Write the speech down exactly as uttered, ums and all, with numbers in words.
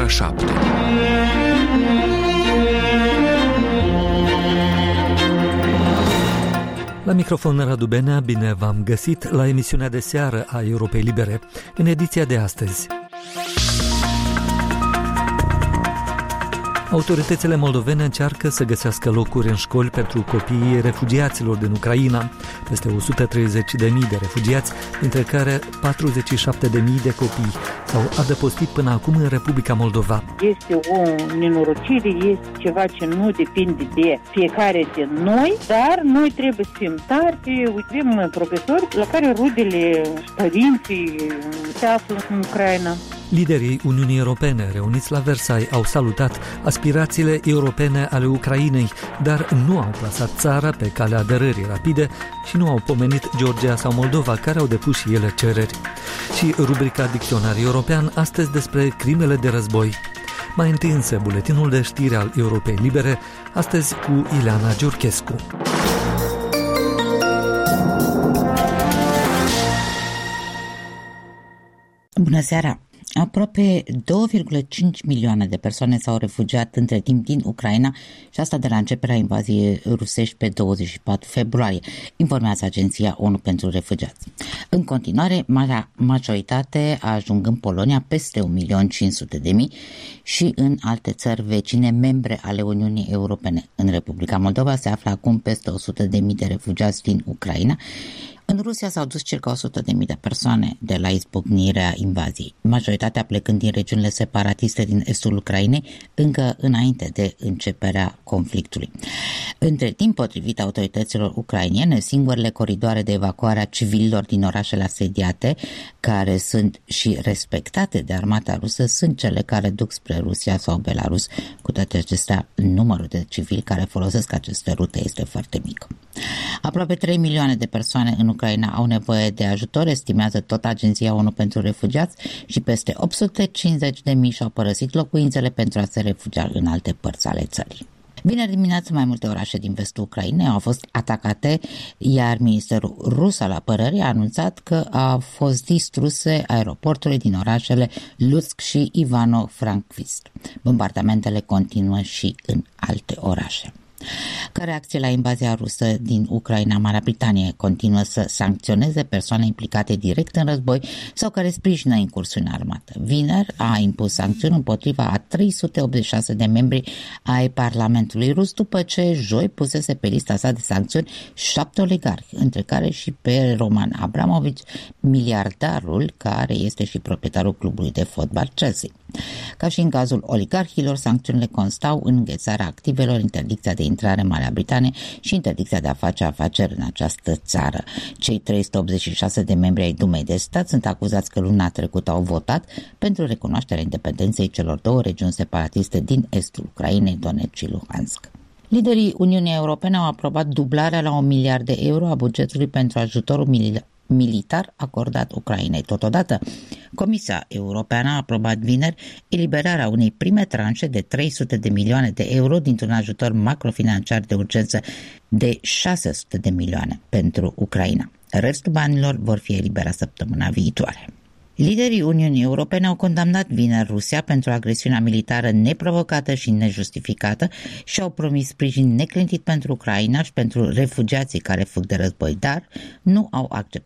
ora șapte. La microfon Radu Benea, bine v-am găsit la emisiunea de seară a Europei Libere, în ediția de astăzi. Autoritățile moldovene încearcă să găsească locuri în școli pentru copiii refugiaților din Ucraina. Peste o sută treizeci de mii de refugiați, dintre care patruzeci și șapte de mii de copii, s-au adăpostit până acum în Republica Moldova. Este o nenorocire, este ceva ce nu depinde de fiecare din noi, dar noi trebuie să fim tari. Avem profesori la care rudele, părinții se află în Ucraina. Liderii Uniunii Europene reuniți la Versailles au salutat aspirațiile europene ale Ucrainei, dar nu au plasat țara pe calea aderării rapide și nu au pomenit Georgia sau Moldova, care au depus și ele cereri. Și rubrica Dicționar European, astăzi despre crimele de război. Mai întâi însă buletinul de știri al Europei Libere, astăzi cu Ileana Giurchescu. Bună seara! Aproape două virgulă cinci milioane de persoane s-au refugiat între timp din Ucraina și asta de la începerea invaziei rusești pe douăzeci și patru februarie, informează Agenția ONU pentru Refugiați. În continuare, marea majoritate ajung în Polonia, peste un milion cinci sute de mii, și în alte țări vecine membre ale Uniunii Europene. În Republica Moldova se află acum peste o sută de mii de refugiați din Ucraina. În Rusia s-au dus circa o sută de mii de persoane de la izbucnirea invaziei, majoritatea plecând din regiunile separatiste din estul Ucrainei, încă înainte de începerea conflictului. Între timp, potrivit autorităților ucrainene, singurele coridoare de evacuare a civililor din orașele asediate, care sunt și respectate de armata rusă, sunt cele care duc spre Rusia sau Belarus. Cu toate acestea, numărul de civili care folosesc aceste rute este foarte mic. Aproape trei milioane de persoane în Ucraina au nevoie de ajutor, estimează tot Agenția ONU pentru Refugiați, și peste opt sute cincizeci de mii și-au părăsit locuințele pentru a se refugia în alte părți ale țării. Vineri dimineață, mai multe orașe din vestul Ucrainei au fost atacate, iar Ministerul Rus al Apărării a anunțat că au fost distruse aeroporturile din orașele Lutsk și Ivano-Frankivsk. Bombardamentele continuă și în alte orașe. Ca reacție la invazia rusă din Ucraina, Marea Britanie continuă să sancționeze persoane implicate direct în război sau care sprijină incursiunea armată. Vineri a impus sancțiuni împotriva a trei sute optzeci și șase de membri ai Parlamentului rus, după ce joi pusese pe lista sa de sancțiuni șapte oligarhi, între care și pe Roman Abramovich, miliardarul care este și proprietarul clubului de fotbal Chelsea. Ca și în cazul oligarhilor, sancțiunile constau în înghețarea activelor, interdicția de intrare în Marea Britanie și interdicția de a face afaceri în această țară. Cei trei sute optzeci și șase de membri ai Dumei de Stat sunt acuzați că luna trecută au votat pentru recunoașterea independenței celor două regiuni separatiste din estul Ucrainei, Donetsk și Luhansk. Liderii Uniunii Europene au aprobat dublarea la un miliard de euro a bugetului pentru ajutorul militar militar acordat Ucrainei. Totodată, Comisia Europeană a aprobat vineri eliberarea unei prime tranșe de trei sute de milioane de euro dintr-un ajutor macrofinanciar de urgență de șase sute de milioane pentru Ucraina. Restul banilor vor fi eliberați săptămâna viitoare. Liderii Uniunii Europene au condamnat vineri Rusia pentru agresiunea militară neprovocată și nejustificată și au promis sprijin neclintit pentru Ucraina și pentru refugiații care fug de război, dar nu au acceptat